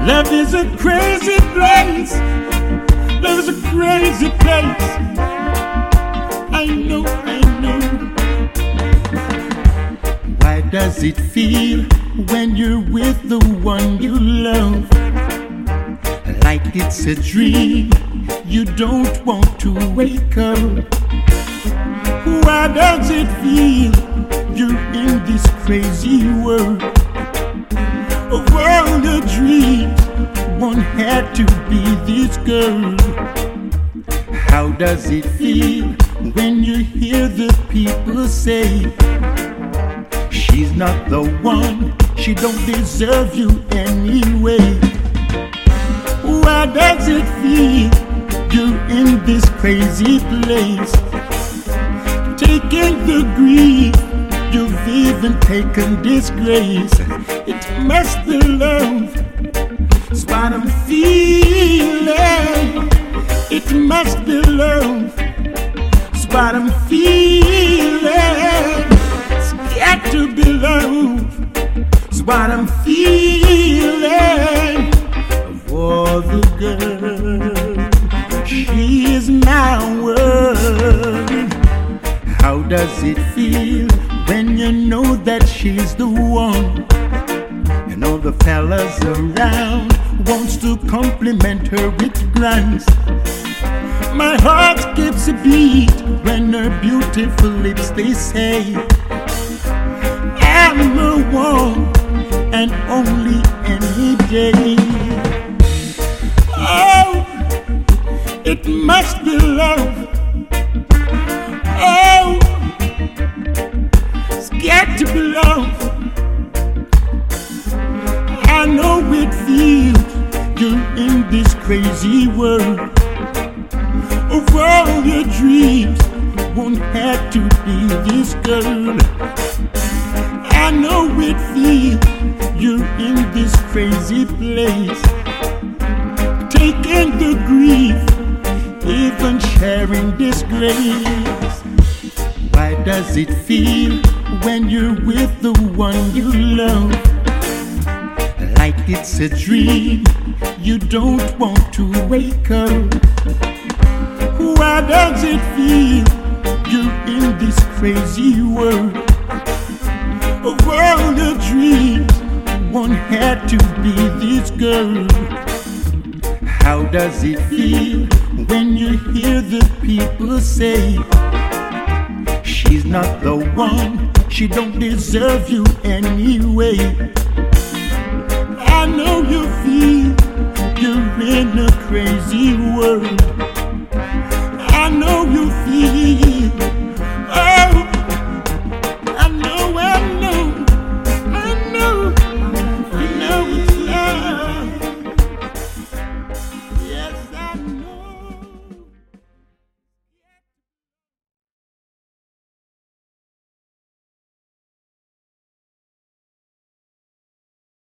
Love is a crazy place. Love is a crazy place. I know, I know. Why does it feel when you're with the one you love like it's a dream you don't want to wake up? Why does it feel you're in this crazy world of all the dreams? One had to be this girl. How does it feel when you hear the people say she's not the one, she don't deserve you anyway? Why does it feel you're in this crazy place, taking the grief, you've even taken disgrace? It must be love, it's what I'm feeling. It must be love, it's what I'm feeling. It's got to be love, it's what I'm feeling. Of all the girls, she is my world. How does it feel when you know that she's the one, and all the fellas around wants to compliment her with grants? My heart skips a beat when her beautiful lips they say I'm the one and only any day. Oh, it must be love. Oh, it's got to be love. I know it feels you're in this crazy world of all your dreams. Won't have to be this girl. I know it feels you're in this crazy place, taking the grief, even sharing disgrace. Why does it feel when you're with the one you love like it's a dream you don't want to wake up? Why does it feel you're in this crazy world of all the dreams? One had to be this girl. How does it feel when you hear the people say she's not the one, she don't deserve you anyway? I know you feel you're in a crazy world. I know you feel